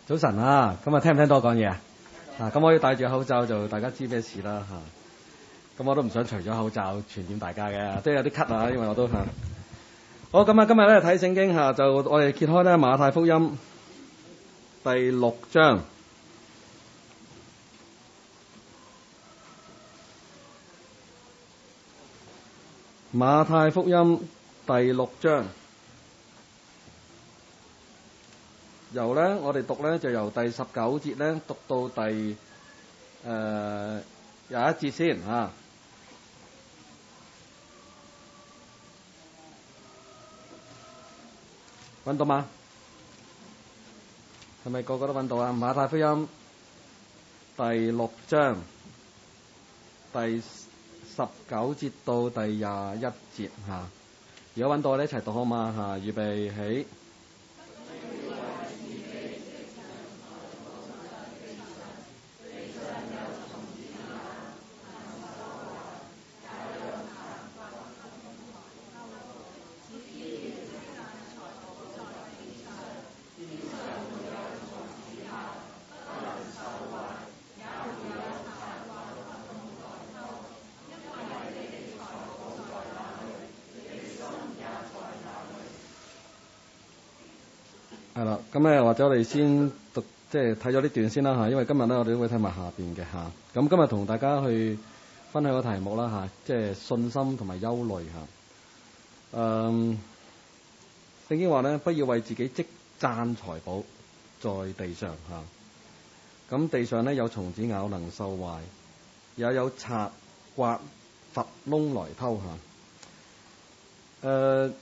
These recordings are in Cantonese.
早晨啊，咁啊聽唔聽到我講嘢啊？咁我要戴住口罩就大家知咩事啦嚇。咁我都唔想除咗口罩傳染大家嘅，都有啲咳啊，因為我都嚇。好，咁啊今日咧睇聖經嚇，就我哋揭開咧馬太福音第6章。馬太福音第6章。由咧，我哋讀咧就由第19節咧讀到第21節先嚇。揾到嗎？係咪個個都揾到啊？馬太福音第6章第19節到第21節嚇。如果揾到，我哋一齊讀好嘛嚇？預備起。係啦，咁咧或者我哋先讀，即係睇咗呢段先啦嚇，因為今日咧我哋都會睇埋下邊嘅嚇。咁今日同大家去分享個題目啦嚇，即係信心同埋憂慮嚇。聖經話咧，不要為自己積攢財寶在地上嚇。咁地上咧有蟲子咬，能受壞；也有賊挖掘窿來偷嚇。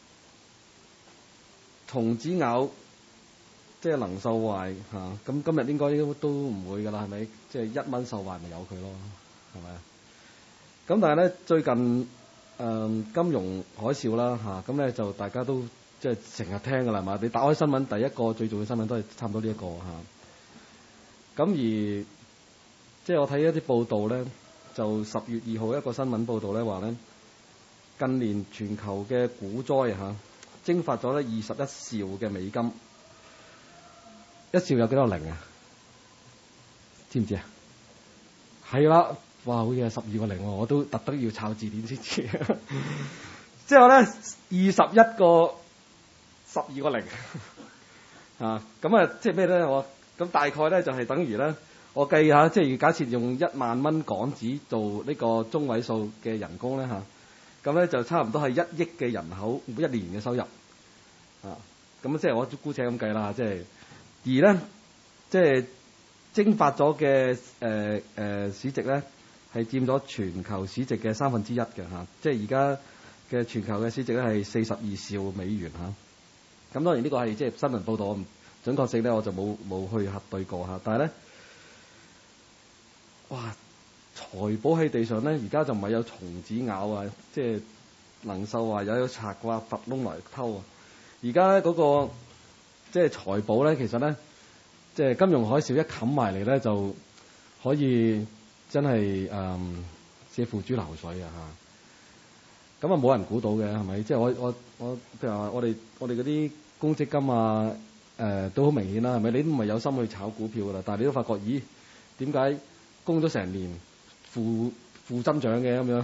蟲子咬，即係能受壞嚇。咁今日應該都唔會㗎啦，係咪？即係1蚊受壞咪由佢咯，係咪啊？咁但係咧最近金融海嘯啦嚇，咁咧就大家都即係成日聽㗎啦嘛。你打開新聞，第一個最重要新聞都係差唔多呢一個嚇。咁而即係我睇一啲報道咧，就10月2號一個新聞報道咧話咧，近年全球嘅股災嚇，蒸發咗咧21兆嘅美金。1兆有幾多零啊？知唔知啊？係啦，哇，好似係12個零喎，我都特登要抄字典先知。即係話咧21個12個零啊，咁啊即係咩咧？我咁大概咧就係等於咧，我計下，即係假設用1萬蚊港紙做呢個中位數嘅人工咧嚇，咁咧就差唔多係1億嘅人口每一年嘅收入啊。咁即係我姑且咁計啦，即係而咧即係蒸發咗嘅市值咧係佔咗全球市值嘅1/3嘅嚇。即係而家嘅全球嘅市值咧係42兆美元嚇。咁當然呢個係即係新聞報導，準確性咧我就冇去核對過嚇。但係咧，哇！財寶喺地上咧，而家就唔係有蟲子咬啊，即係能受壞，有賊挖掘窿來偷啊。而家嗰個即係財寶咧，其實咧即係金融海嘯一冚埋嚟咧，就可以真係即係付諸流水啊嚇。咁啊冇人估到嘅係咪？即係我譬如話我哋嗰啲公積金啊都好明顯啦，係咪？你都唔係有心去炒股票㗎啦，但係你都發覺，咦？點解供咗成年負增長嘅咁樣？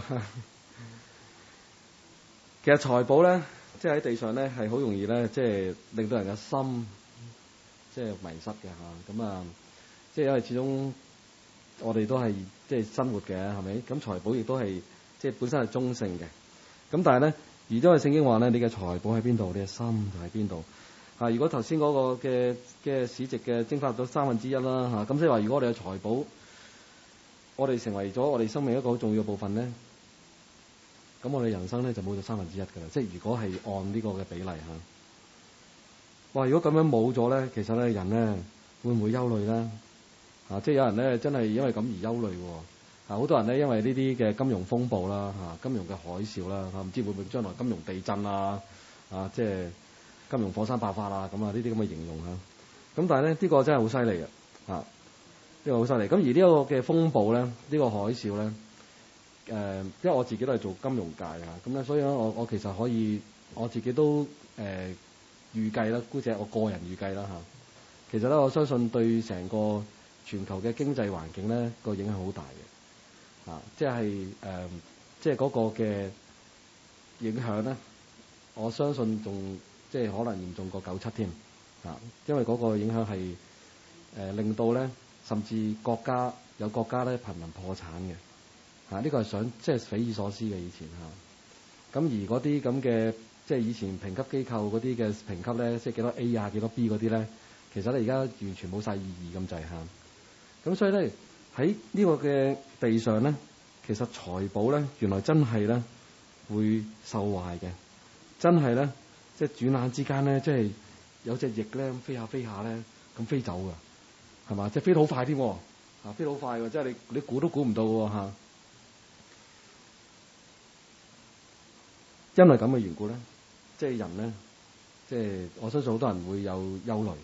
其實財寶咧，即係喺地上咧係好容易咧，即係令到人嘅心即係迷失嘅嚇。咁啊，即係因為始終我哋都係即係生活嘅係咪？咁財寶亦都係即係本身係中性嘅。咁但係咧，而因為聖經話咧，你嘅財寶喺邊度，你嘅心就喺邊度。如果頭先嗰個嘅市值嘅蒸發咗1/3啦嚇，咁即係話如果我哋嘅財寶，我哋成為咗我哋生命一個好重要嘅部分咧，咁我哋人生咧就冇咗1/3㗎啦。即係如果係按呢個嘅比例嚇，哇！如果咁樣冇咗咧，其實咧人咧會唔會憂慮咧？即係有人咧真係因為咁而憂慮喎。好多人咧因為呢啲嘅金融風暴啦金融嘅海嘯啦唔知會唔會將來金融地震即係金融火山爆發啦咁啊，呢啲咁嘅形容嚇。咁但係咧呢個真係好犀利嘅呢個好犀利。咁而呢一個嘅風暴咧，呢個海嘯咧，因為我自己都係做金融界咁咧，所以咧我其實可以我自己都預計啦，姑且我個人預計啦其實咧我相信對成個全球嘅經濟環境咧個影響好大嘅，即係嗰個嘅影響咧，我相信仲即係可能嚴重過97添，因為嗰個影響係令到咧甚至有國家咧瀕臨破產嘅，呢個係即係匪夷所思嘅以前咁而嗰啲咁嘅即係以前評級機構嗰啲嘅評級咧，即係幾多 A 啊幾多 B 嗰啲咧，其實咧而家完全冇晒意義咁滯咁所以咧喺呢個嘅地上咧，其實財寶咧原來真係咧會受壞嘅，真係咧即係轉眼之間咧，即係有隻翼咧飛下飛下咧咁飛走㗎，係嘛？即係飛得好快添，飛得好快喎！即係你估都估唔到喎。因為咁嘅緣故咧，即係人咧，即係我相信好多人會有憂慮。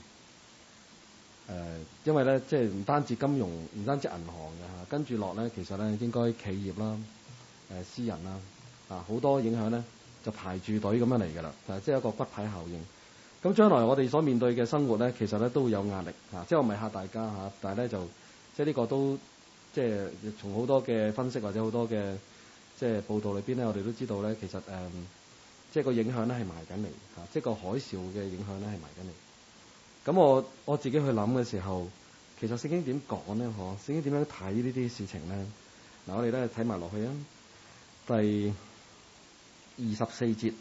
因為咧，即係唔單止金融，唔單止銀行嘅跟住落咧，其實咧應該企業啦、私人啦，好多影響咧就排住隊咁樣嚟㗎啦，即係一個骨牌效應。咁將來我哋所面對嘅生活咧，其實咧都會有壓力即係我唔係嚇大家但係咧就即係呢個都即係從好多嘅分析或者好多嘅即係報道裏邊咧，我哋都知道咧，其實即係個影響咧係埋緊嚟即係個海嘯嘅影響咧係埋緊嚟。咁我自己去諗嘅時候，其實聖經點講咧？聖經點樣睇呢啲事情咧？嗱，我哋咧睇埋落去啊，第24節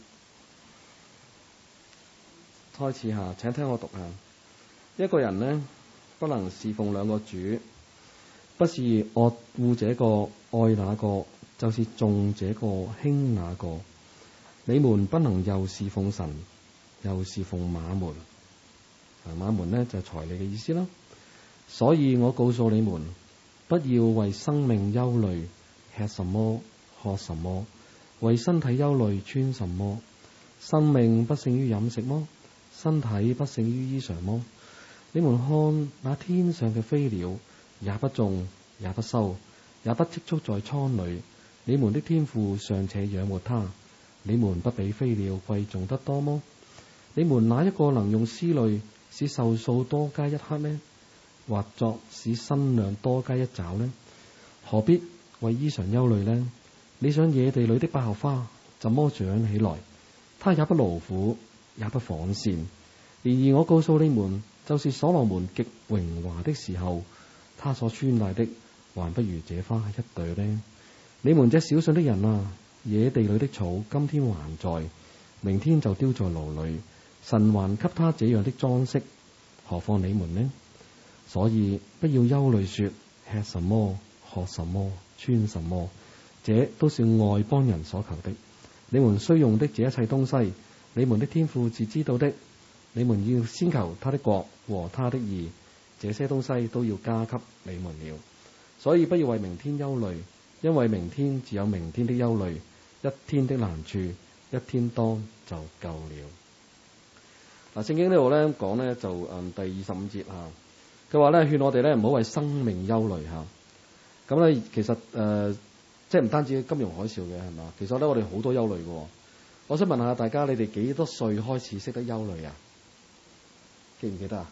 開始下，請聽我讀下。一個人呢，不能侍奉兩個主，不是愛護這個愛那個，就是重這個輕那個。你們不能又侍奉神，又侍奉馬門。馬門呢，就係財利嘅意思啦。所以我告訴你們，不要為生命憂慮，吃什麼喝什麼；為身體憂慮，穿什麼。生命不勝於飲食麼？身體不勝於衣裳麼？你們看那天上嘅飛鳥，也不種，也不收，也不積蓄在倉裏，你們的天父尚且養活它，你們不比飛鳥貴重得多麼？你們哪一個能用思慮使壽數多加一刻呢？或作使身量多加一爪呢？何必為衣裳憂慮呢？你想野地裏的百合花怎麼長起來？它也不勞苦，也不紡線。然而我告訴你們，就是所羅門極榮華的時候，他所穿戴的還不如這花一朵呢。你們這小信的人啊，野地裏的草今天還在，明天就丟在爐裏，神還給他這樣的裝飾，何況你們呢？所以不要憂慮說吃什麼喝什麼穿什麼，這都是外邦人所求的。你們需用的這一切東西，你們的天父是知道的。你們要先求他的國和他的義，這些東西都要加給你們了。所以不要為明天憂慮，因為明天自有明天的憂慮，一天的難處一天當就夠了。嗱，聖經呢度咧講咧就第25節佢話咧勸我哋咧唔好為生命憂慮咁咧其實即係唔單止金融海嘯嘅係嘛，其實咧我哋好多憂慮嘅。我想問下大家，你哋幾多歲開始識得憂慮啊？記唔記得啊？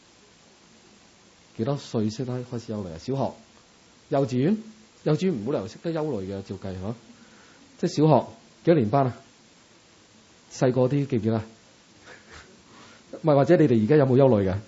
幾多歲識得開始憂慮啊？小學、幼稚園唔好理由識得憂慮嘅，照計即係小學幾多年班啊？細個啲記唔記得？唔係，或者你哋而家有冇憂慮嘅？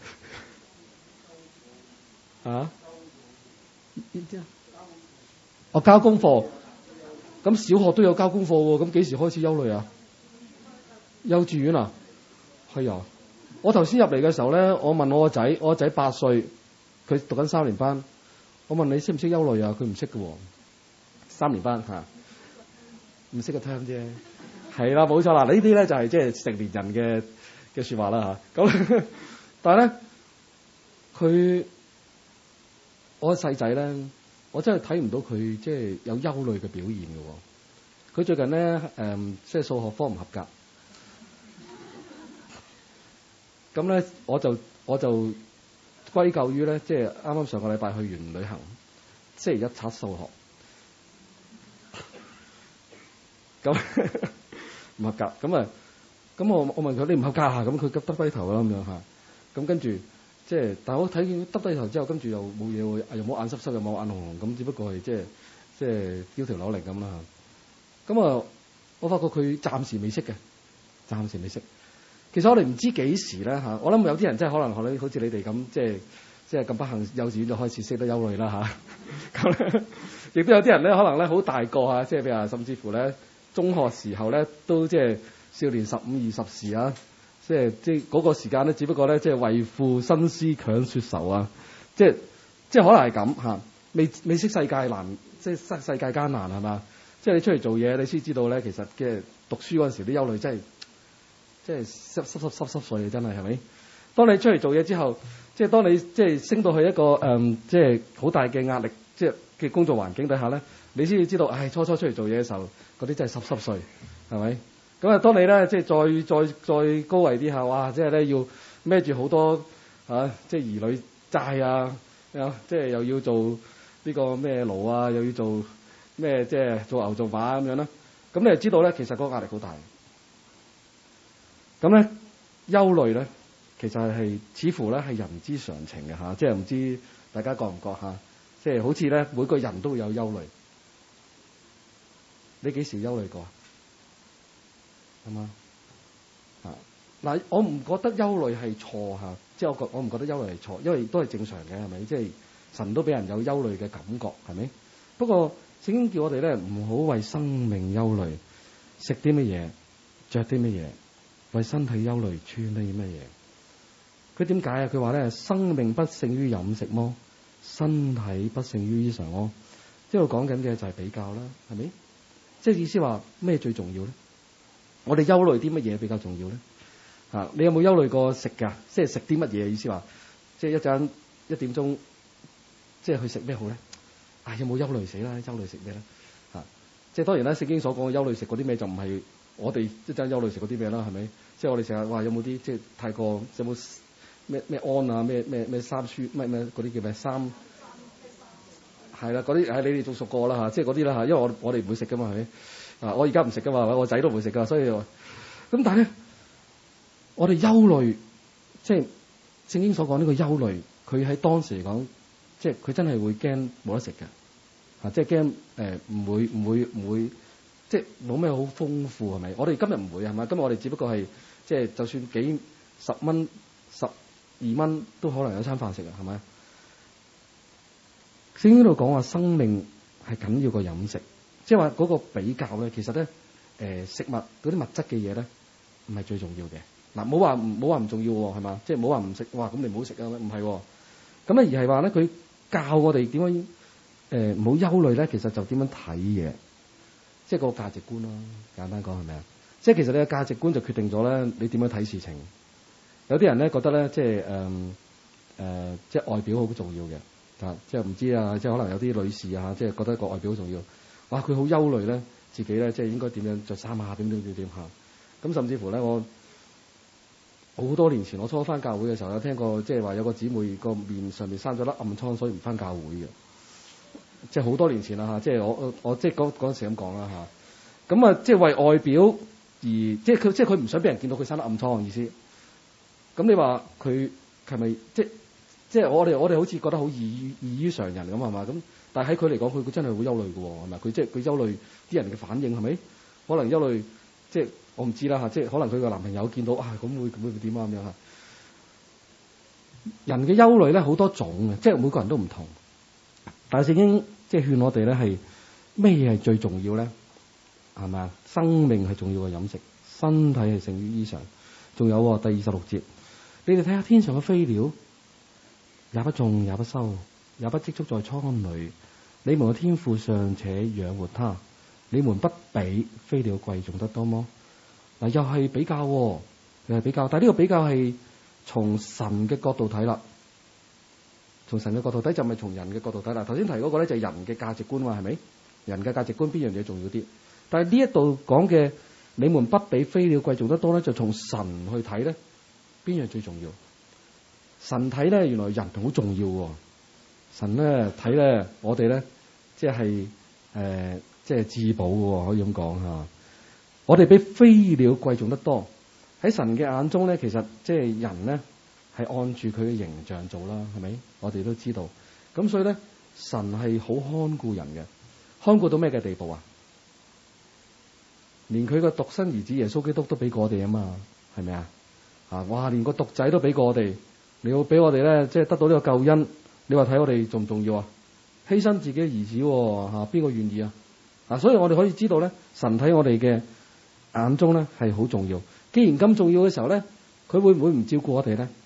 我交功課，咁小學都有交功課喎，咁幾時開始憂慮啊？幼稚園啊？係啊！我頭先入嚟嘅時候咧，我問我個仔8歲，佢讀緊3年班，我問你識唔識憂慮啊？佢唔識嘅喎，3年班唔識個 term 啫。係啦，冇錯啦，呢啲咧就係即係成年人嘅説話啦咁但係咧，我細仔咧，我真係睇唔到佢即係有憂慮嘅表現嘅喎。佢最近咧即係數學科唔合格，咁咧我就歸咎於咧，即係啱啱上個禮拜去完旅行，星期一測數學，咁唔合格，咁我問佢你唔合格咁佢急得低頭啦咁樣咁跟住即係，但係我睇見耷低頭之後，跟住又冇嘢喎，又冇眼濕濕，又冇眼紅紅，咁只不過係即係標條扭鈴咁啦。咁啊，我發覺佢暫時未識嘅，暫時未識。其實我哋唔知幾時咧嚇，我諗有啲人真係可能學你好似你哋咁，即係咁不幸，幼稚園就開始識得憂慮啦嚇。咁咧，亦都有啲人咧，可能咧好大個嚇，即係譬如話，甚至乎咧中學時候咧都即係少年15、20時啊。即係嗰個時間咧，只不過咧，即係為賦新詩強說愁啊！即係可能係咁嚇，未識世界難，即係世界艱難係嘛？即係你出嚟做嘢，你先知道咧，其實嘅讀書嗰陣時啲憂慮真係濕碎真係係咪？當你出嚟做嘢之後，即係當你即係升到去一個即係好大嘅壓力，即係嘅工作環境底下咧，你先至知道，初出嚟做嘢嘅時候，嗰啲真係濕碎係咪？咁啊，當你咧即係再高位啲下，哇！即係咧要孭住好多即係兒女債啊，即係又要做呢個咩奴啊，又要做咩即係做牛做馬咁樣啦。咁你就知道咧，其實嗰個壓力好大。咁咧憂慮咧，其實係似乎咧係人之常情嘅嚇，即係唔知大家覺唔覺嚇？即係好似咧每個人都會有憂慮。你幾時憂慮過？係嘛？嗱，我唔覺得憂慮係錯嚇，即係我唔覺得憂慮係錯，因為都係正常嘅，係咪？即係神都俾人有憂慮嘅感覺，係咪？不過聖經叫我哋咧唔好為生命憂慮，食啲乜嘢，着啲乜嘢，為身體憂慮，穿啲乜嘢。佢點解啊？佢話咧，生命不勝於飲食麼？身體不勝於衣裳麼？即係講緊嘅就係比較啦，係咪？即係意思話咩最重要咧？我哋憂慮啲乜嘢比較重要咧？你有冇憂慮過食㗎？即係食啲乜嘢？意思話，即係一陣1點鐘，即係去食咩好咧？有冇憂慮死啦？憂慮食咩咧？即係當然啦，聖經所講嘅憂慮食嗰啲咩就唔係我哋一陣憂慮食嗰啲咩啦，係咪？即係我哋成日話有冇啲即係太過有冇咩胺啊？咩三酸咩嗰啲叫咩三？係啦，嗰啲你哋仲熟過啦嚇，即係嗰啲啦嚇，因為我哋唔會食噶嘛，係咪？我而家唔食噶嘛，我仔都唔會食噶，所以咁但係咧，我哋憂慮，即係聖經所講呢個憂慮，佢喺當時嚟講，即係佢真係會驚冇得食嘅，即係驚唔會，即係冇咩好豐富係咪？我哋今日唔會係咪？今日我哋只不過係即係就算幾10蚊、12蚊都可能有餐飯食啊，係咪？聖經度講話生命係緊要過飲食。即係話嗰個比較咧，其實咧，食物嗰啲物質嘅嘢咧，唔係最重要嘅。嗱，冇話唔重要喎，係嘛？即係冇話唔食，哇！咁你唔好食啊，唔係喎。咁咧而係話咧，佢教我哋點樣唔好憂慮咧，其實就點樣睇嘢，即係個價值觀咯。簡單講係咪啊？即係其實你嘅價值觀就決定咗咧，你點樣睇事情。有啲人咧覺得咧，即係即係外表好重要嘅，即係唔知啊，即係可能有啲女士啊，即係覺得個外表好重要。哇！佢好憂慮咧，自己咧即係應該點樣着衫啊？點嚇？咁甚至乎咧，我好多年前我初返教會嘅時候，有聽過即係話有個姊妹個面上面生咗粒暗瘡，所以唔返教會嘅。即係好多年前啦嚇，即係我即係嗰陣時咁講啦嚇。咁啊，即係為外表而即係佢唔想俾人見到佢生粒暗瘡嘅意思。咁你話佢係咪即係我哋好似覺得好異於常人咁係嘛？咁但係喺佢嚟講，佢真係好憂慮嘅喎，係咪？佢即係佢憂慮啲人嘅反應係咪？可能憂慮即係我唔知啦嚇，即係可能佢個男朋友見到咁會點啊咁樣嚇。人嘅憂慮咧好多種嘅，即係每個人都唔同。但係聖經即係勸我哋咧係咩嘢係最重要咧？係咪啊？生命係重要過飲食，身體係勝於衣裳。仲有第26節，你哋睇下天上嘅飛鳥，也不種也不收，也不積蓄在倉裏，你們嘅天父尚且養活他，你們不比飛鳥貴重得多麼？嗱，又係比較，又係比較，但係呢個比較係從神嘅角度睇啦。從神嘅角度睇就唔係從人嘅角度睇啦。頭先提嗰個咧就係人嘅價值觀嘛，係咪？人嘅價值觀邊樣嘢重要啲？但係呢一度講嘅你們不比飛鳥貴重得多咧，就從神去睇咧，邊樣最重要？神睇咧，原來人好重要喎。神咧睇咧，我哋咧即係即係至寶嘅，可以咁講嚇。我哋比飛鳥貴重得多。喺神嘅眼中咧，其實即係人咧係按住佢嘅形象做啦，係咪？我哋都知道。咁所以咧，神係好看顧人嘅，看顧到咩嘅地步啊？連佢個獨生兒子耶穌基督都俾過我哋啊嘛，係咪啊？哇！連個獨仔都俾過我哋，你要俾我哋咧，即係得到呢個救恩。你話睇我哋重唔重要啊？犧牲自己嘅兒子喎，邊個願意啊？所以我哋可以知道咧，神喺我哋嘅眼中咧係好重要。既然咁重要嘅時候咧，佢會唔會唔照顧我哋咧？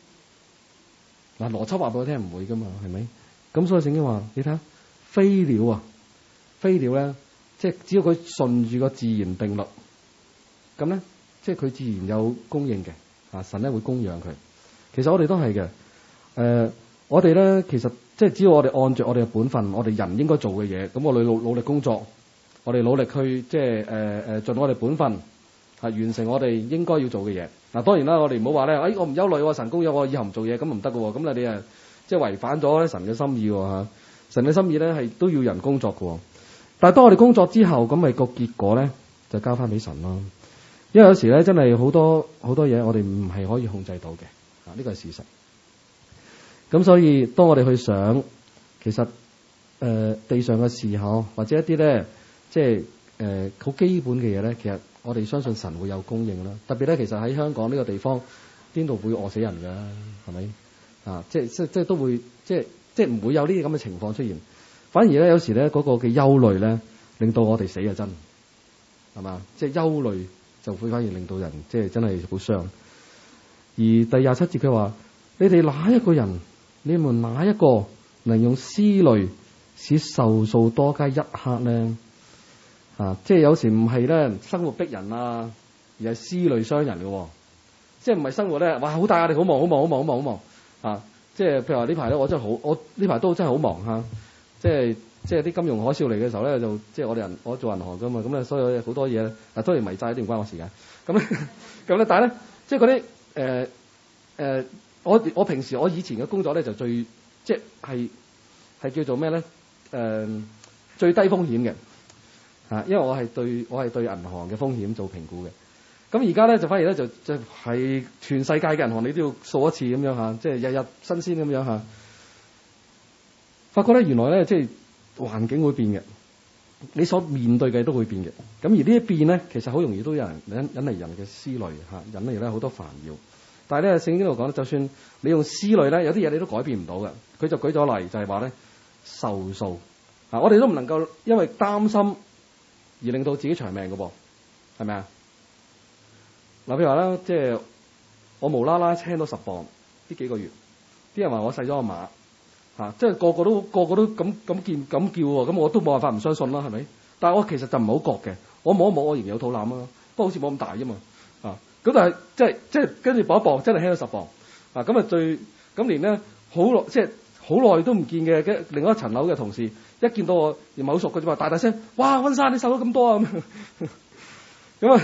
邏輯話俾我聽唔會噶嘛，係咪？咁所以聖經話，你睇下飛鳥咧，即係只要佢順住個自然定律，咁咧，即係佢自然有供應嘅。神咧會供養佢。其實我哋都係嘅。我哋咧其實即係只要我哋按住我哋嘅本分，我哋人應該做嘅嘢，咁我哋努力工作，我哋努力去即係盡我哋本分，完成我哋應該要做嘅嘢。當然啦，我哋唔好話咧，我唔憂慮，神供養我以後唔做嘢，咁唔得嘅喎。咁你即係違反咗神嘅心意喎。神嘅心意咧係都要人工作嘅。但係當我哋工作之後，咁咪個結果咧就交翻俾神咯。因為有時咧真係好多嘢我哋唔係可以控制到嘅，呢個係事實。咁所以當我哋去想，其實地上嘅事或者一啲咧即係好基本嘅嘢咧，其實我哋相信神會有供應啦。特別咧，其實喺香港呢個地方，邊度會餓死人㗎？係咪？即係都會即係唔會有呢啲咁嘅情況出現。反而咧，有時咧嗰個嘅憂慮咧，令到我哋死啊！真係嘛？即係憂慮就會反而令到人即係真係好傷。而第27節佢話：你哋哪一個人？你們哪一個能用思慮使壽數多加一刻呢？即係有時唔係咧生活逼人而係思慮傷人嘅。即係唔係生活咧，哇好大壓力，好忙即係譬如話呢排咧，我呢排都真係好忙即係啲金融海嘯嚟嘅時候咧，就即係我做銀行噶嘛，咁咧所以好多嘢當然迷債一定唔關我事嘅。咁咧，但係咧，即係嗰啲我平時我以前嘅工作咧就最即係叫做咩咧？最低風險嘅因為我係對銀行嘅風險做評估嘅。咁而家咧就反而咧就係全世界嘅銀行你都要掃一次咁樣即係日日新鮮咁樣發覺咧原來咧即係環境會變嘅，你所面對嘅都會變嘅。咁而呢一變咧，其實好容易都有人引嚟人嘅思慮引嚟咧好多煩擾。但係咧，聖經呢度講咧，就算你用思慮咧，有啲嘢你都改變唔到嘅。佢就舉咗例，就係話咧壽數我哋都唔能夠因為擔心而令到自己長命嘅噃，係咪啊？譬如話咧，即係我無啦啦輕到10磅呢幾個月，啲人話我細咗個碼即係個個都咁叫喎，咁我都冇辦法唔相信啦，係咪？但係我其實就唔係好覺嘅，我摸一摸我仍然有肚腩不過好似冇咁大啫嘛咁但係即係跟住磅一磅，真係輕咗10磅咁連咧好耐即係好耐都唔見嘅另外一層樓嘅同事，一見到我唔係好熟嘅啫嘛，大聲，哇溫生你瘦咗咁多咁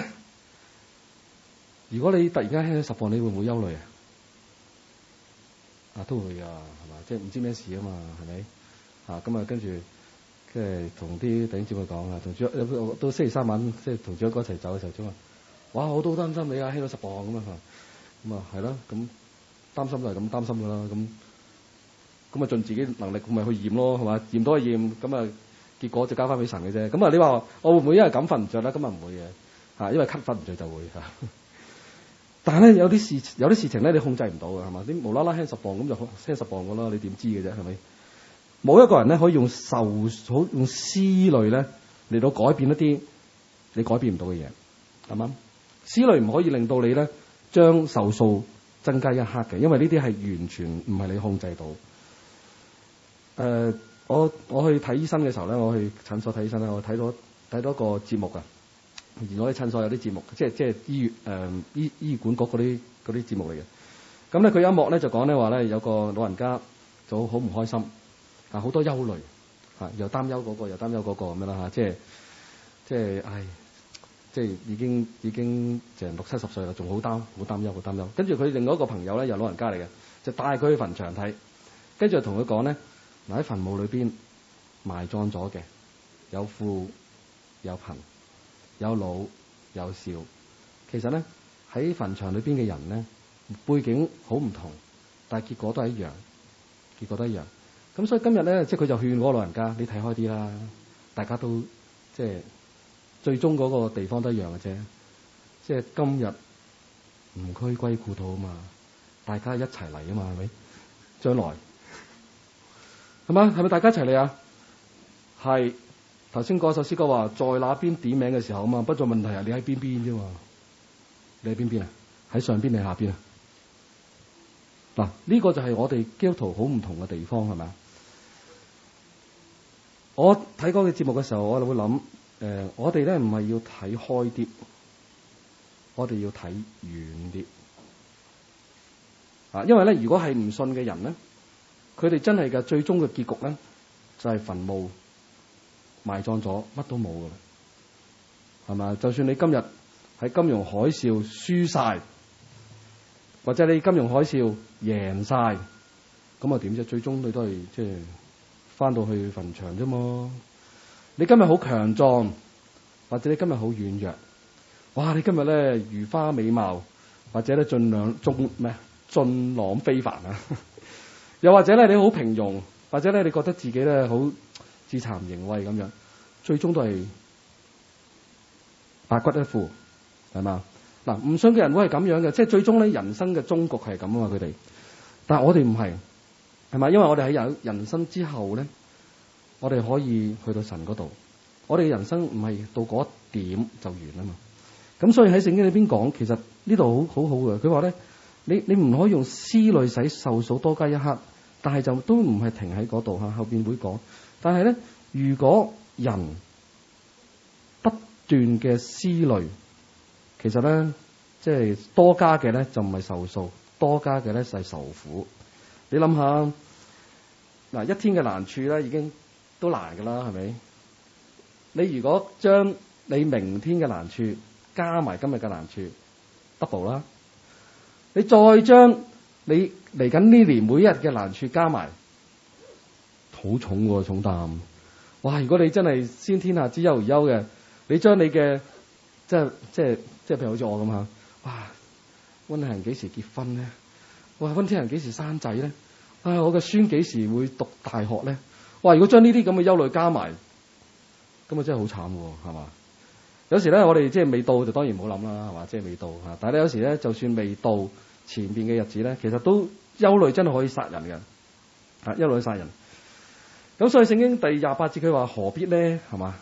如果你突然間輕咗10磅，你會唔會憂慮都會係嘛？即係唔知咩事啊嘛，係咪咁跟住即係同啲弟兄姊妹講同都星期三晚即係同主一哥一齊走嘅時候啫嘛。哇！我都好擔心你輕咗10磅咁係咯，咁擔心就係咁擔心噶啦，咁盡自己能力咁咪去驗咯，係嘛？驗到去驗，咁結果就交翻俾神嘅啫。咁你話我會唔會因為咁瞓唔着咧？咁唔會嘅因為咳瞓唔着就會但係咧有啲事情咧你控制唔到嘅係嘛？你無啦啦輕10磅咁就輕10磅噶啦，你點知嘅啫係咪？冇一個人咧可以用思慮咧嚟到改變一啲你改變唔到嘅嘢，係嘛？思慮唔可以令到你咧將壽數增加一刻嘅，因為呢啲係完全唔係你控制到。我去睇醫生嘅時候咧，我去診所睇醫生咧，我睇到一個節目啊。而我哋診所有啲節目，即係醫管局嗰啲節目嚟嘅。咁咧佢有一幕咧就講咧話咧有個老人家就好唔開心，好多憂慮又擔憂嗰個又擔憂嗰個咁樣啦即係即係已經成60-70歲啦，仲好擔憂。跟住佢另外一個朋友咧又老人家嚟嘅，就帶佢去墳場睇，跟住同佢講咧嗱，喺墳墓裏邊埋葬咗嘅有富有貧，有老有少，其實咧喺墳場裏邊嘅人咧背景好唔同，但係結果都係一樣，結果都一樣。咁所以今日咧，即係佢就勸嗰個老人家，你睇開啲啦，大家都即係最終嗰個地方都一樣嘅啫。即係今日唔區歸故土啊嘛，大家一齊嚟啊嘛，係咪？將來係嘛？係咪大家一齊嚟啊？係。頭先嗰首詩歌話，在那邊點名嘅時候啊嘛，不在問題啊，你喺邊邊啫嘛？你喺邊邊啊？喺上邊定下邊啊？嗱，呢個就係我哋基督徒好唔同嘅地方，係咪啊？我睇嗰個節目嘅時候，我就會諗，我哋咧唔係要睇開啲，我哋要睇遠啲。啊，因為咧，如果係唔信嘅人咧，佢哋真係嘅最終嘅結局咧，就係墳墓。埋葬咗，乜都冇噶啦，係嘛？就算你今日喺金融海嘯輸晒，或者你金融海嘯贏晒，咁啊點啫？最終你都係即係翻到去墳場啫嘛。你今日好強壯，或者你今日好軟弱，哇！你今日咧如花美貌，或者咧俊朗非凡啊！又或者咧你好平庸，或者咧你覺得自己咧好自慚形穢咁樣，最終都係白骨一副，係嘛？嗱，唔信嘅人會係咁樣嘅，即係最終咧人生嘅終局係咁啊嘛，佢哋。但係我哋唔係，係嘛？因為我哋喺有人生之後咧，我哋可以去到神嗰度。我哋嘅人生唔係到嗰一點就完啊嘛。咁所以喺聖經裏邊講，其實呢度好好嘅。佢話咧，你唔可以用思慮使壽數多加一刻，但係就都唔係停喺嗰度嚇，後邊會講。但係咧，如果人不斷嘅思慮，其實咧，即係多加嘅咧就唔係壽數，多加嘅咧就係受苦。你諗下，嗱，一天嘅難處咧已經都難㗎啦，係咪？你如果將你明天嘅難處加埋今日嘅難處 double 啦，你再將你嚟緊呢年每一日嘅難處加埋。好重喎，重擔！哇！如果你真係先天下之憂而憂嘅，你將你嘅即係譬如好似我咁嚇，哇！溫馨人幾時結婚咧？哇！溫馨人幾時生仔咧？我嘅孫幾時會讀大學咧？哇！如果將呢啲咁嘅憂慮加埋，咁啊真係好慘喎，係嘛？有時咧，我哋即係未到就當然唔好諗啦，係嘛？即係未到嚇，但係咧有時咧，就算未到前邊嘅日子咧，其實都憂慮真係可以殺人嘅，憂慮可以殺人。咁所以聖經第28節佢話何必咧，係嘛？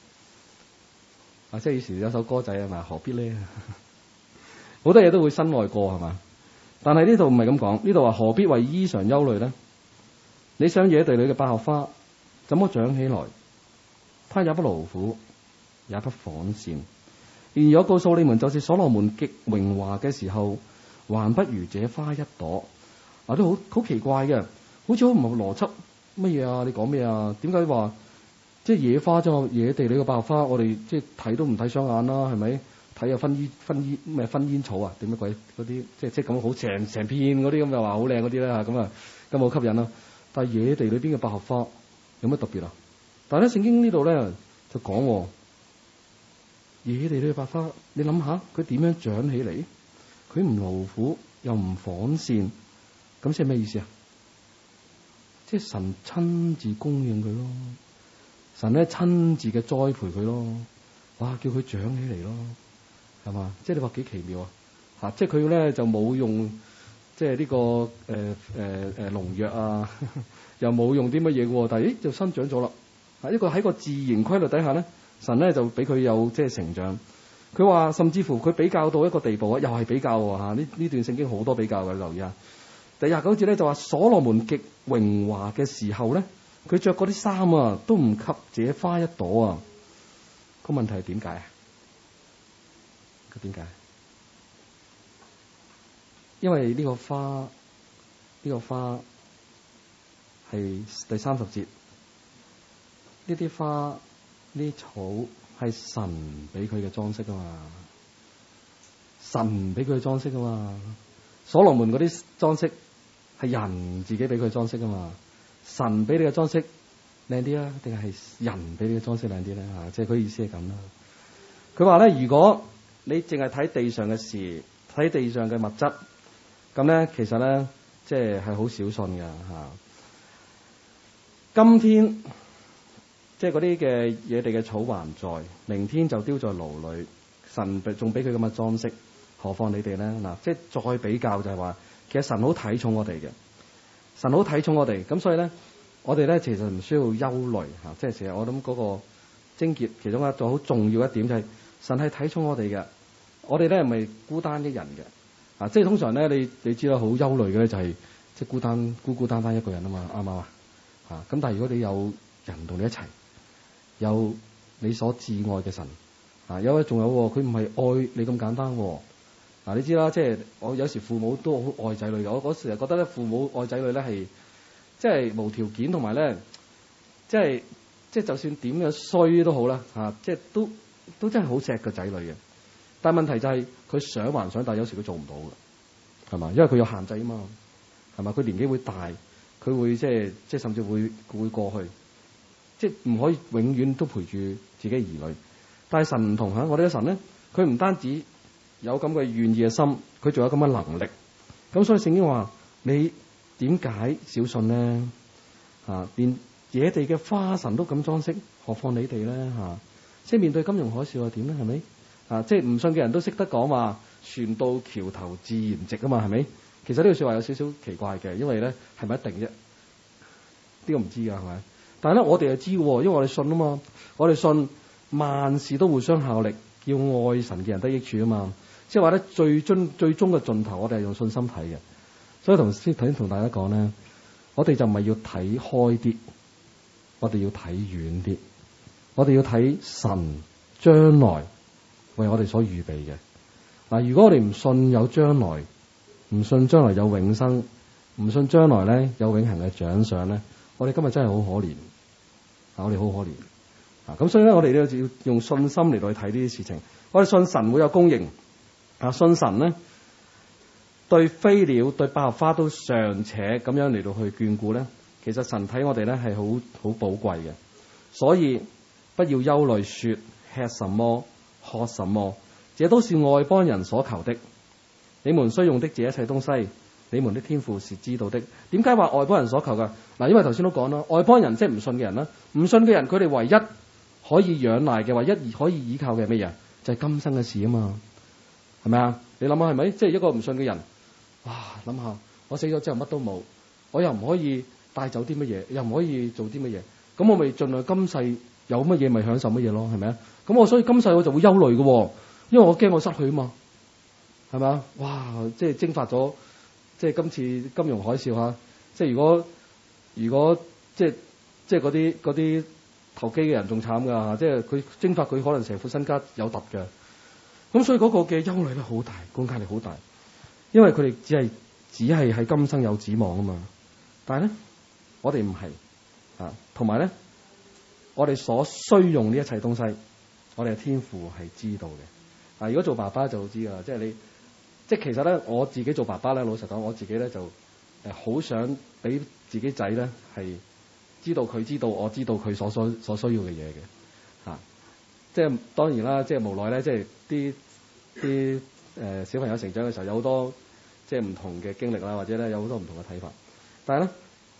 即係以前有首歌仔啊嘛，何必咧？好多嘢都會身外過，係嘛？但係呢度唔係咁講，呢度話何必為衣裳憂慮咧？你想野地裏嘅百合花怎麼長起來？它也不勞苦，也不紡線。然而我告訴你們，就是所羅門極榮華嘅時候，還不如這花一朵。都好奇怪嘅，好似好唔合邏輯。乜嘢啊？你講咩啊？點解話即係野花啫？野地裏嘅百合花，我哋即係睇都唔睇雙眼啦，係咪？睇下薰煙草啊？點乜鬼嗰啲？即係咁好成片嗰啲咁又話好靚嗰啲咧嚇，咁啊咁好吸引啦。但係野地裏邊嘅百合花有乜特別啊？但係咧聖經呢度咧就講野地裏嘅百合花，你諗下佢點樣長起嚟？佢唔勞苦又唔紡線，咁即係咩意思啊？即係神親自供應佢咯，神咧親自嘅栽培佢咯，哇！叫佢長起嚟咯，係嘛？即係你話幾奇妙啊！即係佢咧就冇用即係呢個農藥啊，又冇用啲乜嘢喎，但係就生長咗啦。一個喺個自然規律底下咧，神咧就俾佢有即係成長。佢話甚至乎佢比較到一個地步啊，又係比較嚇呢段聖經好多比較嘅，留意下。第29節咧就話所羅門極榮華嘅時候咧，佢着嗰啲衫啊都唔及這花一朵啊。個問題係點解啊？佢點解？因為呢個花係第30節，呢啲花呢啲草係神俾佢嘅裝飾啊嘛，神俾佢嘅裝飾啊嘛。所羅門嗰啲裝飾係人自己俾佢裝飾啊嘛，神俾你嘅裝飾靚啲啊，定係人俾你嘅裝飾靚啲咧？即係佢意思係咁啦。佢話咧，如果你淨係睇地上嘅事，睇地上嘅物質， 咁咧其實咧即係好小信㗎嚇。今天即係嗰啲嘅野地嘅草還在，明天就丟在爐裏。神仲俾佢咁嘅裝飾，何況你哋咧？嗱，即係再比較就係話，其實神好睇重我哋嘅，神好睇重我哋。咁所以咧，我哋咧其實唔需要憂慮嚇。即係其實我諗嗰個癥結其中一個好重要一點就係神係睇重我哋嘅。我哋咧唔係孤單一人嘅啊！即係通常咧，你知道好憂慮嘅咧就係即係孤單單一個人啊嘛，啱唔啱啊？嚇！咁但係如果你有人同你一齊，有你所至愛嘅神。仲有佢唔係愛你咁簡單喎。你知啦，即係我有時父母都好愛仔女嘅。我成日覺得咧，父母愛仔女咧係即係無條件，同埋咧即係就算點樣衰都好啦，即係都真係好錫個仔女嘅。但係問題就係佢想還想，但係有時佢做唔到嘅，係嘛？因為佢有限制啊嘛，係嘛？佢年紀會大，佢會即係甚至會過去，即係唔可以永遠都陪住自己兒女。但係神唔同嚇，我哋嘅神咧，佢唔單止有咁嘅願意嘅心，佢仲有咁嘅能力。咁所以聖經話：你點解小信咧？連野地嘅花神都咁裝飾，何況你哋咧？即係面對金融海嘯係點咧？係咪？即係唔信嘅人都識得講話，船到橋頭自然直啊嘛，係咪？其實呢句説話有少少奇怪嘅，因為咧係咪一定啫？呢個唔知㗎，係咪？但係咧，我哋就知喎，因為我哋信啊嘛，我哋信。萬事都互相效力，叫愛神嘅人得益處啊嘛！即係話咧，最終嘅盡頭，我哋係用信心睇嘅。所以頭先同大家講咧，我哋就唔係要睇開啲，我哋要睇遠啲，我哋要睇神將來為我哋所預備嘅。嗱，如果我哋唔信有將來，唔信將來有永生，唔信將來咧有永恆嘅獎賞咧，我哋今日真係好可憐，我哋好可憐。咁所以咧，我哋都要用信心嚟到去睇呢啲事情。我哋信神會有供應，信神咧對飛鳥、對百合花都尚且咁樣嚟到去眷顧咧，其實神睇我哋咧係好寶貴嘅。所以不要憂慮，說吃什麼、喝什麼，這都是外邦人所求的。你們需用的這一切東西，你們的天父是知道的。點解話外邦人所求㗎？嗱，因為頭先都講啦，外邦人即係唔信嘅人啦，唔信嘅人佢哋唯一可以仰賴嘅，唯一可以依靠嘅係乜嘢？就係今生嘅事啊嘛，係咪啊？你諗下係咪？即係一個唔信嘅人，哇！諗下我死咗之後乜都冇，我又唔可以帶走啲乜嘢，又唔可以做啲乜嘢，咁我咪盡量今世有乜嘢咪享受乜嘢咯，係咪啊？咁我所以今世我就會憂慮嘅，因為我驚我失去啊嘛，係咪啊？哇！即係蒸發咗，即係今次金融海嘯嚇，即係如果即係嗰啲投機嘅人仲慘㗎，即係佢蒸發佢可能成副身家有突嘅，咁所以嗰個嘅憂慮咧好大，壓力好大，因為佢哋只係喺今生有指望啊嘛。但係咧，我哋唔係啊，同埋咧，我哋所需用呢一切東西，我哋嘅天父係知道嘅。如果做爸爸就知㗎，即係其實咧，我自己做爸爸咧，老實講，我自己咧就好想俾自己仔咧係知道佢知道我知道佢所需要嘅嘢嘅，即係當然啦，即係無奈咧，即係啲小朋友成長嘅時候有好多即係唔同嘅經歷啦，或者咧有好多唔同嘅睇法，但係咧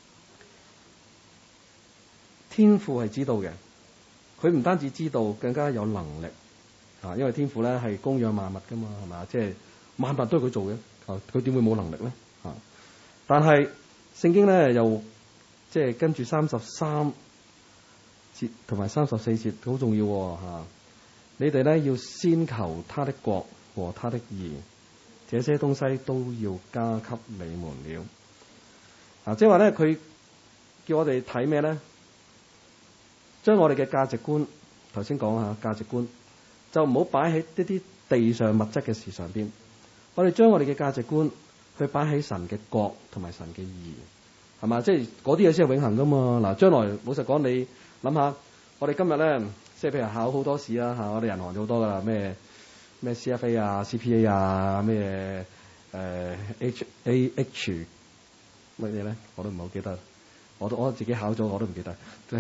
天父係知道嘅，佢唔單止知道，更加有能力因為天父咧係供養萬物噶嘛，係嘛？即係萬物都係佢做嘅，佢點會冇能力咧？但係聖經咧又即係跟住33節同埋34節好重要嚇。你哋咧要先求他的國和他的義，這些東西都要加給你們了。即係話咧，佢叫我哋睇咩咧？將我哋嘅價值觀，頭先講下價值觀，就唔好擺喺一啲地上物質嘅事上邊。我哋將我哋嘅價值觀去擺喺神嘅國同埋神嘅義。係嘛？即係嗰啲嘢先係永恆噶嘛。嗱，將來老實講，你諗下，我哋今日咧，即係譬如考好多試啦嚇，我哋銀行就好多噶啦，咩 CFA 啊、CPA 啊，咩HAH 乜嘢咧，我都唔係好記得。我自己考咗，我都唔記得。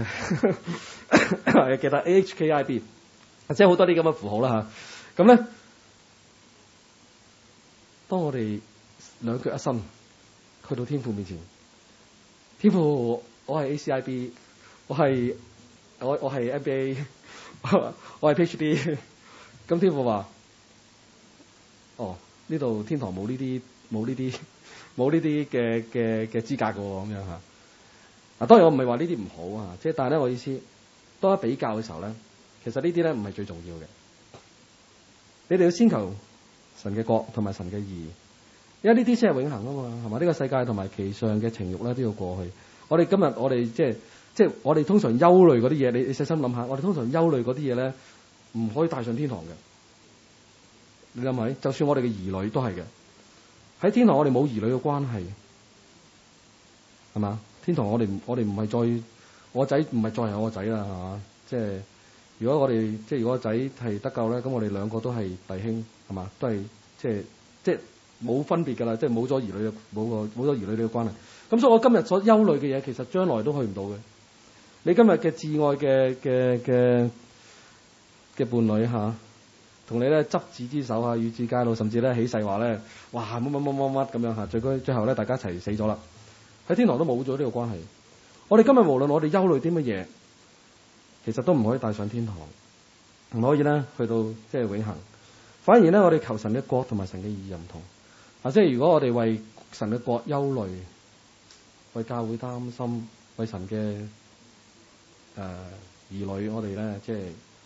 記得 AHKIB， 即係好多啲咁嘅符號啦嚇。咁咧，當我哋兩腳一伸，去到天父面前。天父，我係 ACIB， 我係 MBA， 我係 PhD。咁天父話：哦，呢度天堂冇呢啲嘅資格㗎喎，咁樣嚇。嗱，當然我唔係話呢啲唔好啊，即係但係咧，我意思當一比較嘅時候咧，其實呢啲咧唔係最重要嘅。你哋要先求神嘅國同埋神嘅義，因為呢啲先係永恆啊嘛，係嘛？呢個世界同埋其上嘅情慾咧都要過去。我哋今日我哋即係我哋通常憂慮嗰啲嘢，你細心諗下，我哋通常憂慮嗰啲嘢咧唔可以帶上天堂嘅。你諗下，就算我哋嘅兒女都係嘅，喺天堂我哋冇兒女嘅關係，係嘛？天堂我哋唔係再我仔唔係再係我個仔啦，係嘛？即係如果如果個仔係得救咧，咁我哋兩個都係弟兄，係嘛？都係即係冇分別㗎啦，即係冇咗兒女嘅關係。咁所以我今日所憂慮嘅嘢，其實將來都去唔到嘅。你今日嘅摯愛嘅伴侶嚇，同你咧執子之手嚇，與子偕老，甚至咧起誓話咧，哇乜咁樣嚇，最後咧大家一齊死咗啦。喺天堂都冇咗呢個關係。我哋今日無論我哋憂慮啲乜嘢，其實都唔可以帶上天堂，唔可以咧去到即係永恆。反而咧，我哋求神嘅國同埋神嘅義又唔同。即係如果我哋為神嘅國憂慮，為教會擔心，為神嘅兒女，我哋咧即係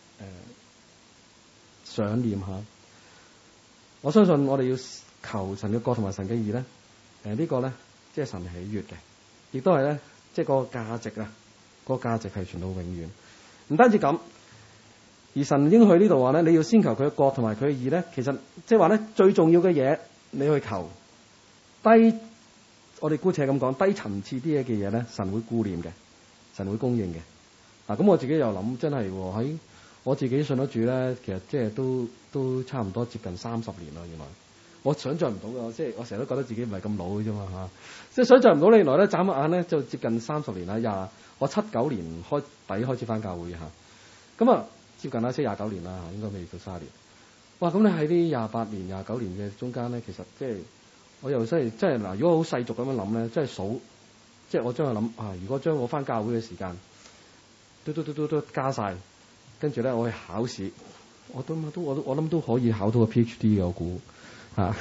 想念下。我相信我哋要求神嘅國同埋神嘅義咧，呢個咧即係神喜悅嘅，亦都係咧即係個價值啊，個價值係傳到永遠。唔單止咁，而神應許呢度話咧，你要先求佢嘅國同埋佢嘅義咧，其實即係話咧最重要嘅嘢，你去求低，我哋姑且咁講低層次啲嘢嘅嘢咧，神會顧念嘅，神會供應嘅。咁我自己又諗，真係喺我自己信得住咧，其實即係都差唔多接近30年啦。原來我想象唔到嘅，即係我成日都覺得自己唔係咁老嘅啫嘛嚇，即係想象唔到你原來咧眨下眼咧就接近30年啦。我79年開始返教會嚇，咁啊接近啦，即係29年啦，應該未到30年。哇！咁你喺呢28年、29年嘅中間咧，其實即係我又真係嗱，如果好世俗咁樣諗咧，即係數，即係我將佢諗如果將我返教會嘅時間都加晒，跟住咧我去考試，我諗都可以考到個 PhD 嘅，我估嚇。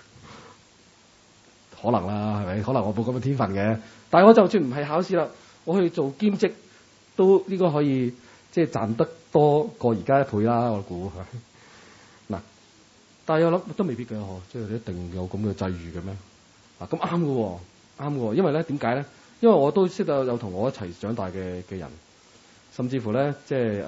可能啦，係咪？可能我冇咁嘅天分嘅，但係我就算唔係考試啦，我去做兼職都應該可以，即係賺得多過而家1倍啦，我估嗱。但係我諗都未必嘅，即係你一定有咁嘅際遇嘅咩？咁啱嘅，啱嘅，因為咧點解咧？因為我都識得有同我一齊長大嘅人，甚至乎咧即係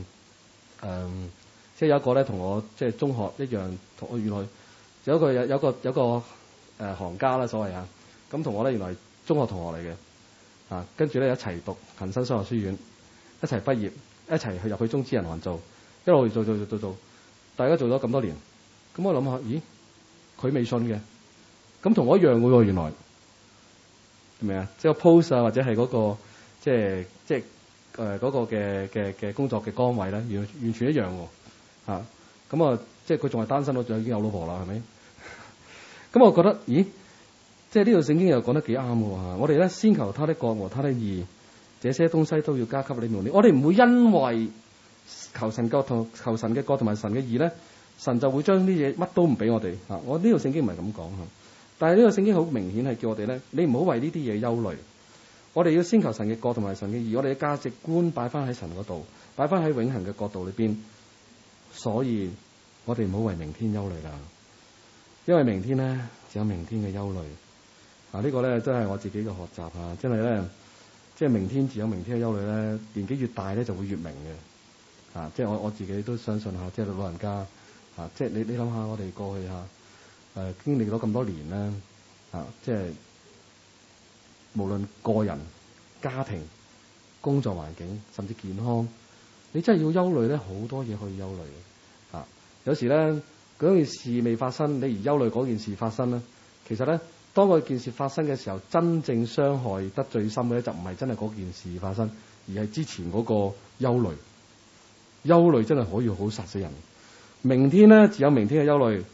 即係有一個咧同我即係中學一樣，同我原來有一個行家啦，所謂啊，咁同我咧原來中學同學嚟嘅，跟住咧一齊讀恒生商學書院，一齊畢業，一齊入去中資銀行做，一路做，大家做咗咁多年，咁我諗下，咦，佢未信嘅，咁同我一樣嘅喎，原來係咪啊？即係個 post 啊，或者係嗰個即係嗰個嘅工作嘅崗位咧，完全一樣喎，咁啊，即係佢仲係單身，我仲已經有老婆啦，係咪？咁我覺得，咦，即係呢度聖經又講得幾啱喎。我哋咧先求他的國和他的義，這些東西都要加給你們。我哋唔會因為求神嘅國同埋神嘅義咧，神就會將啲嘢乜都唔俾我哋。我呢度聖經唔係咁講，但係呢個聖經好明顯係叫我哋咧，你唔好為呢啲嘢憂慮。我哋要先求神嘅國同埋神嘅義，我哋嘅價值觀擺翻喺神嗰度，擺翻喺永恆嘅國度裏邊。所以我哋唔好為明天憂慮啦。因為明天咧，只有明天嘅憂慮。呢個咧真係我自己嘅學習啊！真係咧，即係明天只有明天嘅憂慮咧，年紀越大咧就會越明嘅。即係我自己都相信下，即係老人家即係你諗下，我哋過去經歷咗咁多年咧，即係無論個人、家庭、工作環境，甚至健康，你真係要憂慮咧，好多嘢可以憂慮。有時咧。嗰件事未發生，你而憂慮嗰件事發生咧，其實咧，當嗰件事發生嘅時候，真正傷害得最深嘅咧，就唔係真係嗰件事發生，而係之前嗰個憂慮。憂慮真係可以好殺死人。明天咧，只有明天嘅憂慮。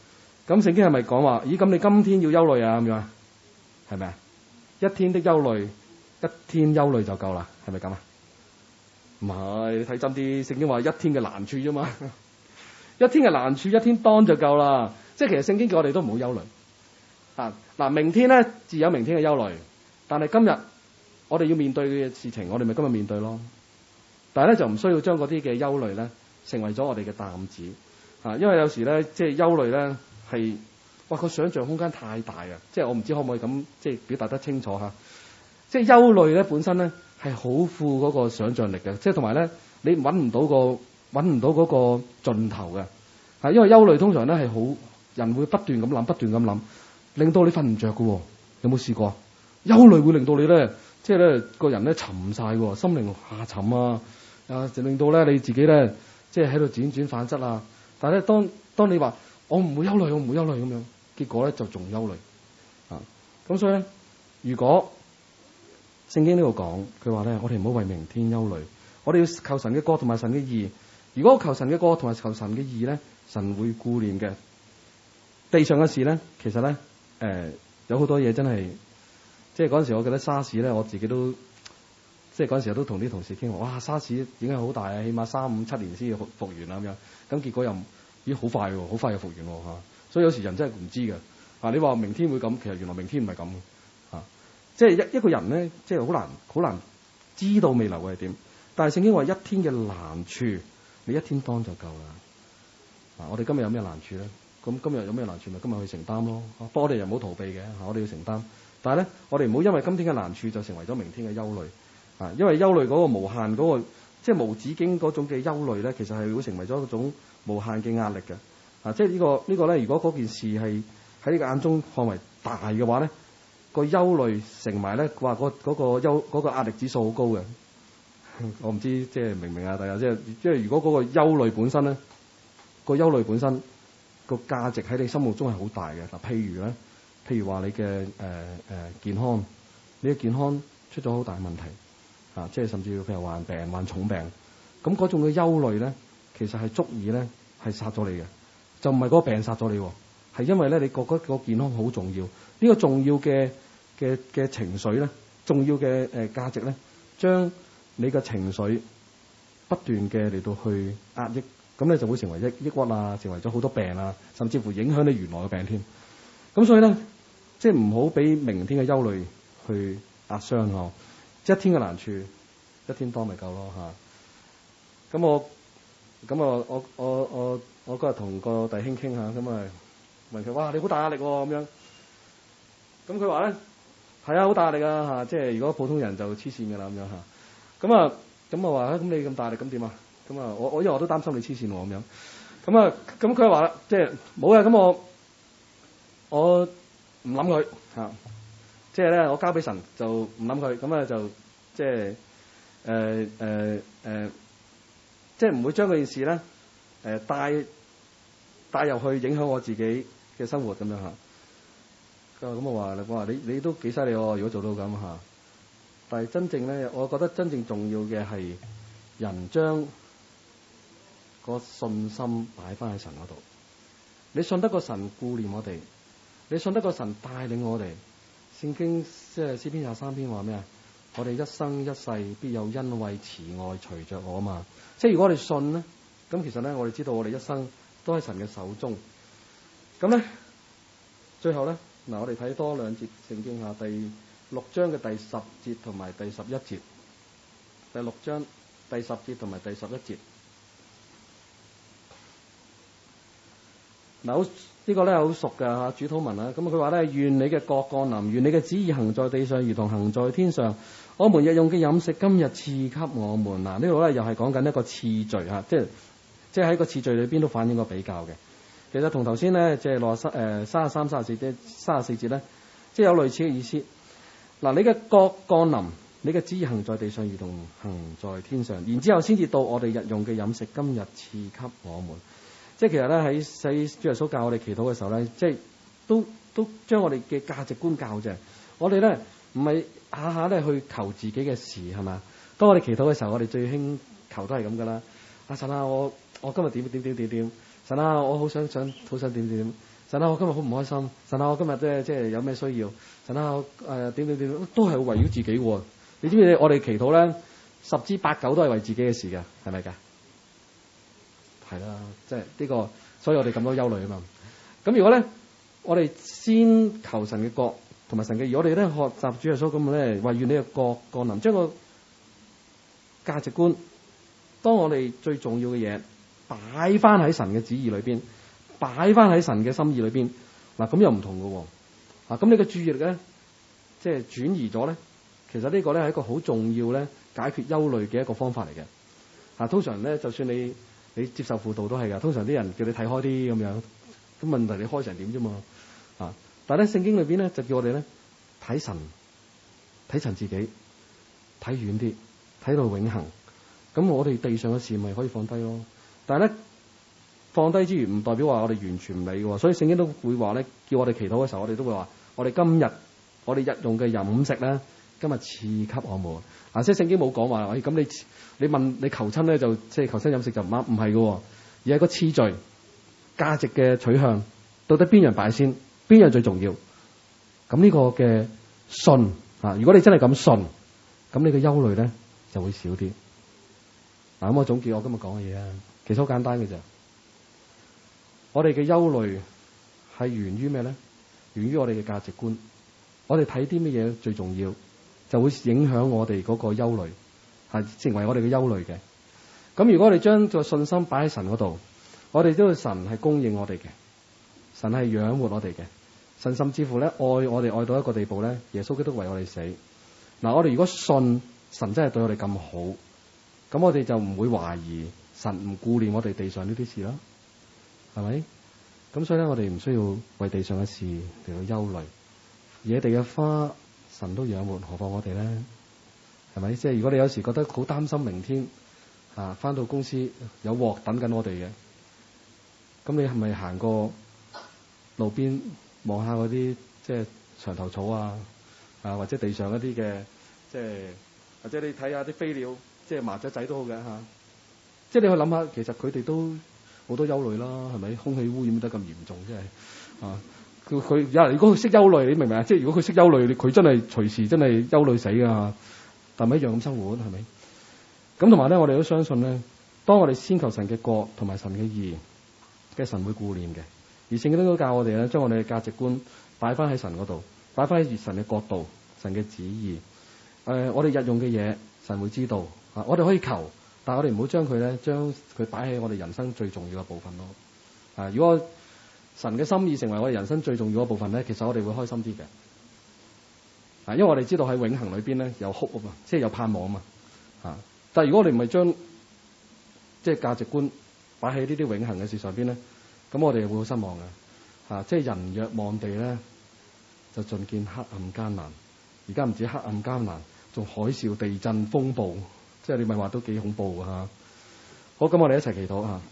咁聖經係咪講話？咦，咁你今天要憂慮啊？咁樣係咪啊？一天的憂慮，一天憂慮就夠啦，係咪咁啊？唔係，你睇真啲，聖經話一天嘅難處啫嘛。一天嘅難處，一天當就夠啦。即係其實聖經叫我哋都唔好憂慮。嗱，明天咧自有明天嘅憂慮，但係今日我哋要面對嘅事情，我哋咪今日面對咯。但係咧就唔需要將嗰啲嘅憂慮咧成為咗我哋嘅擔子。因為有時咧即係憂慮咧係，哇，個想像空間太大啊！即係我唔知可唔可以咁即係表達得清楚嚇。即係憂慮咧本身咧係好富嗰個想像力嘅，即係同埋咧你揾唔到嗰個盡頭嘅。因為憂慮通常咧係好人會不斷咁諗，令到你瞓唔着嘅。有冇試過？憂慮會令到你咧即係咧個人咧沉晒，心靈下沉啊！就令到咧你自己咧即係喺度輾轉反側啊！但係咧當你話我唔會憂慮咁樣，結果咧就仲憂慮啊！咁所以咧，如果聖經呢度講佢話咧，我哋唔好為明天憂慮，我哋要求神嘅國同埋神嘅義。如果求神嘅國同埋求神嘅義咧，神會顧念嘅。地上嘅事咧，其實咧有好多嘢真係，即係嗰陣時我記得沙士咧，我自己都即係嗰陣時都同啲同事傾話，哇，沙士影響好大啊，起碼3、5、7年先要復原啊咁樣。咁結果又咦好快喎，好快又復原喎嚇。所以有時人真係唔知嘅。你話明天會咁，其實原來明天唔係咁嘅。即係一個人咧，即係好難知道未來會係點。但係聖經話一天嘅難處，你一天當就夠啦。我哋今日有咩難處咧？咁今日有咩難處咪今日去承擔咯。不過我哋又唔好逃避嘅，我哋要承擔。但係咧，我哋唔好因為今天嘅難處就成為咗明天嘅憂慮。因為憂慮嗰個無限嗰個即係無止境嗰種嘅憂慮咧，其實係會成為咗一種無限嘅壓力嘅。即係呢個咧，如果嗰件事係喺你嘅眼中看為大嘅話咧，個憂慮成埋咧話嗰個壓力指數好高嘅。我唔知即係明唔明啊？大家即係如果嗰個憂慮本身咧，個憂慮本身個價值喺你心目中係好大嘅。譬如話你嘅健康，你嘅健康出咗好大問題即係甚至譬如患病、患重病，咁嗰種嘅憂慮咧，其實係足以咧係殺咗你嘅，就唔係嗰個病殺咗你，係因為咧你覺得個健康好重要，呢個重要嘅情緒咧，重要嘅價值咧，將你嘅情緒不斷嘅嚟到去壓抑，咁咧就會成為抑鬱啊，成為咗好多病啊，甚至乎影響你原來嘅病添。咁所以咧，即係唔好俾明天嘅憂慮去壓傷一天嘅難處，一天當咪夠咯嚇。咁我嗰日同個弟兄傾下，咁啊問佢：哇，你好大壓力喎咁樣。咁佢話咧：係啊，好大壓力啊嚇！即係如果普通人就黐線㗎啦咁樣嚇。咁我話：咁你咁大壓力，咁點啊？咁啊，因為我都擔心你黐線喎咁樣。咁佢話即係冇啊。咁我唔諗佢嚇。即係咧，我交俾神就唔諗佢，咁啊就即係即係唔會將嗰件事咧帶入去影響我自己嘅生活咁樣嚇。咁我話你都幾犀利喎！如果做到咁嚇，但係真正咧，我覺得真正重要嘅係人將個信心擺翻喺神嗰度。你信得個神顧念我哋，你信得個神帶領我哋。聖經即係詩篇23篇話咩啊？我哋一生一世必有恩惠慈愛隨着我嘛。即係如果我哋信咧，咁其實咧我哋知道我哋一生都喺神嘅手中。咁咧最後咧我哋睇多兩節聖經下第6章嘅第10節同埋第11節。第6章第10節同埋第11節。呢個咧好熟㗎主禱文啦。咁佢話咧：願你嘅國降臨，願你嘅旨意行在地上，如同行在天上。我們日用嘅飲食，今日賜給我們。呢度咧又係講緊一個次序即係喺個次序裏邊都反映個比較嘅。其實同頭先咧即係33、34節咧，即係有類似嘅意思。你嘅國降臨，你嘅旨意行在地上，如同行在天上。然之後先至到我哋日用嘅飲食，今日賜給我們。即係其實咧喺主耶穌教我哋祈禱嘅時候咧，即係都將我哋嘅價值觀教啫。我哋咧唔係下下咧去求自己嘅事係嘛？當我哋祈禱嘅時候，我哋最興求都係咁噶啦。神啊，我今日點，神啊，我好想點。 神啊，我今日好唔開心，神啊，我今日即係有咩需要，神啊，點都係圍繞自己喎。你知唔知我哋祈禱咧10之8九都係為自己嘅事㗎，係咪㗎？係啦，即係呢個，所以我哋咁多憂慮啊嘛。咁如果咧，我哋先求神嘅國同埋神嘅義，我哋咧學習主耶穌咁咧，惟願呢個國降臨，將個價值觀，當我哋最重要嘅嘢擺翻喺神嘅旨意裏邊，擺翻喺神嘅心意裏邊，嗱咁又唔同嘅喎。咁你嘅注意力咧，即係轉移咗咧，其實呢個咧係一個好重要咧解決憂慮嘅一個方法嚟嘅。通常咧，就算你接受輔導都係㗎，通常啲人叫你睇開啲咁樣，咁問題你開成點啫嘛？但係咧聖經裏邊咧就叫我哋咧睇神自己，睇遠啲，睇到永恆。咁我哋地上嘅事咪可以放低咯。但係咧放低之餘唔代表話我哋完全唔理嘅，所以聖經都會話咧，叫我哋祈禱嘅時候，我哋都會話我哋今日我哋日用嘅飲食咧，今日賜給我們。即係聖經冇講話，咁你問你求親咧就即係求親飲食就唔啱，唔係嘅，而係個次序、價值嘅取向，到底邊樣擺先，邊樣最重要？咁呢個嘅信如果你真係咁信，咁你嘅憂慮咧就會少啲。咁我總結我今日講嘅嘢啊，其實好簡單嘅啫。我哋嘅憂慮係源於咩咧？源於我哋嘅價值觀。我哋睇啲乜嘢最重要，就會影響我哋嗰個憂慮，係成為我哋嘅憂慮嘅。咁如果我哋將個信心擺喺神嗰度，我哋知道神係供應我哋嘅，神係養活我哋嘅，神甚至乎咧愛我哋愛到一個地步咧，耶穌基督為我哋死。我哋如果信神真係對我哋咁好，咁我哋就唔會懷疑神唔顧念我哋地上呢啲事啦，係咪？咁所以咧，我哋唔需要為地上嘅事嚟到憂慮。野地嘅花神都養活，何況我哋咧？係咪？即係如果你有時覺得好擔心明天返到公司有鑊等緊我哋嘅，咁你係咪行過路邊望下嗰啲即係牆頭草或者地上一啲嘅即係或者你睇下啲飛鳥，即係麻雀仔都好嘅即係你去諗下，其實佢哋都好多憂慮啦，係咪？空氣污染得咁嚴重，即係佢有人如果佢識憂慮，你明唔明啊？即係如果佢識憂慮，佢真係隨時真係憂慮死㗎，但係咪一樣咁生活？係咪？咁同埋咧，我哋都相信咧，當我哋先求神嘅國同埋神嘅義嘅，神會顧念嘅。而聖經都教我哋咧，將我哋嘅價值觀擺翻喺神嗰度，擺翻喺神嘅國度、神嘅旨意。我哋日用嘅嘢，神會知道。我哋可以求，但係我哋唔好將佢擺喺我哋人生最重要嘅部分咯。如果神嘅心意成為我哋人生最重要嘅部分咧，其實我哋會開心啲嘅。因為我哋知道喺永恆裏邊咧有 hope 啊嘛，即係有盼望啊嘛。但係如果我哋唔係將即係價值觀擺喺呢啲永恆嘅事上邊咧，咁我哋會好失望嘅。即係人若望地咧，就盡見黑暗艱難。而家唔止黑暗艱難，仲海嘯、地震、風暴，即係你咪話都幾恐怖㗎嚇。好，咁我哋一齊祈禱嚇。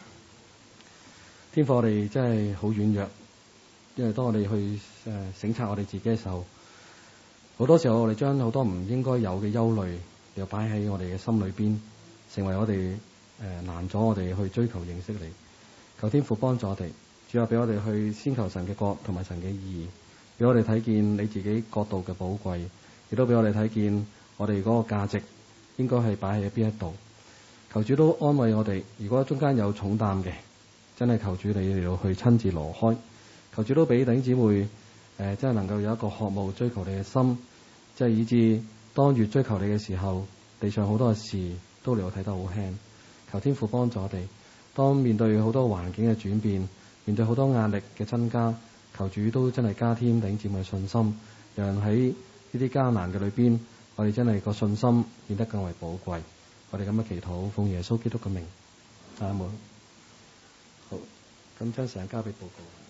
天父，我哋真係好軟弱，因為當我哋去省察我哋自己嘅時候，好多時候我哋將好多唔應該有嘅憂慮又擺喺我哋嘅心裏邊，成為我哋難咗我哋去追求認識你。求天父幫助我哋，主要俾我哋去先求神嘅國同埋神嘅義，俾我哋睇見你自己國度嘅寶貴，亦都俾我哋睇見我哋嗰個價值應該係擺喺邊一度。求主都安慰我哋，如果中間有重擔嘅，真係求主你嚟到去親自挪開。求主都俾弟兄姊妹真係能夠有一個渴慕追求你嘅心，即係以致當越追求你嘅時候，地上好多嘅事都嚟到睇得好輕。求天父幫助我哋，當面對好多環境嘅轉變，面對好多壓力嘅增加，求主都真係加添弟兄姊妹嘅信心，讓喺呢啲艱難嘅裏邊，我哋真係個信心變得更為寶貴。我哋咁嘅祈禱，奉耶穌基督嘅名，阿門。好，咁將時間交俾報告。